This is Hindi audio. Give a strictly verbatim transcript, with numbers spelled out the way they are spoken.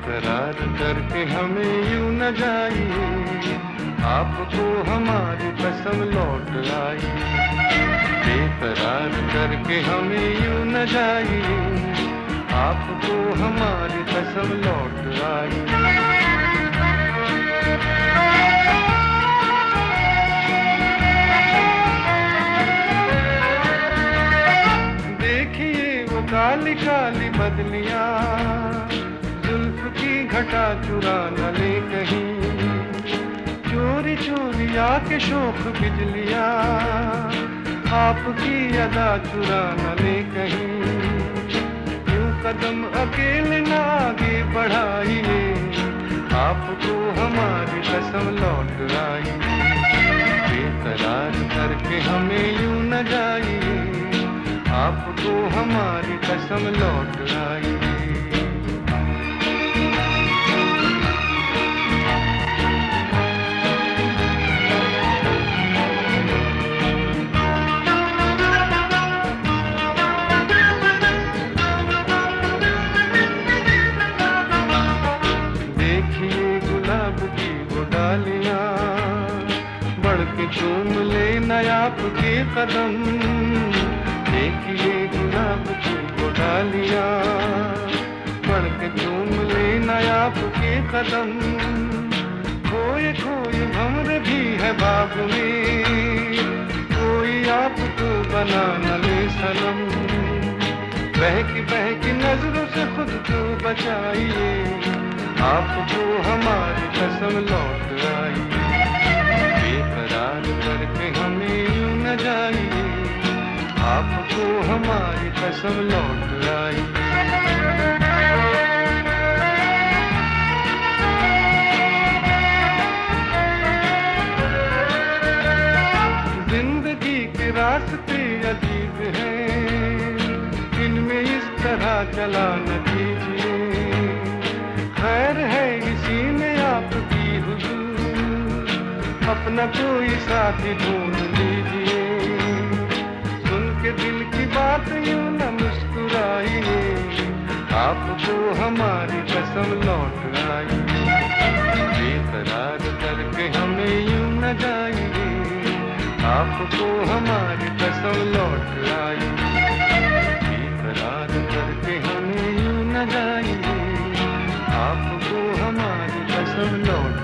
बेकरार करके हमें यूं न जाइए, आपको हमारी कसम लौट आई। बेकरार करके हमें यूं न जाइए, आपको हमारी कसम लौट आई। देखिए वो काली काली बदलियां, जुल्फ की घटा चुरा न ले कहीं, चोरी चोरी आके शोख बिजलियां, आपकी अदा चुरा न ले कहीं। यूं कदम अकेले न आगे बढ़ाइए, आपको हमारी कसम लौट आई। बेकरार करके हमें यूं न जाइए, आपको हमारी कसम लौट आई। बढ़ के चूम ले नयाप के कदम, देखिए गुलाब की वो डालियां, बढ़ के चूम ले नयाप के कदम। खोए खोए भंवर भी है बाग में, कोई आपको बना न ले सनम। बहकी बहकी नजरों से खुद को बचाइए, आपको हमारी कसम लौट आई। बेकरार करके हमें यूं न जाइए, आपको हमारी कसम लौट आई। जिंदगी के रास्ते अजीब हैं, इनमें इस तरह चला न कीजिए। खैर है इसी में आपकी हुजूर, अपना कोई साथी ढूंढ लीजिए। सुन के दिल की बात यूं न मुस्कुराइए, आपको हमारी कसम लौट आई। बेकरार करके हमें यूं न जाइए, आपको हमारी कसम लौट आई। बेकरार करके हमें यूं न जाइए, आपको हमारी कसम लौट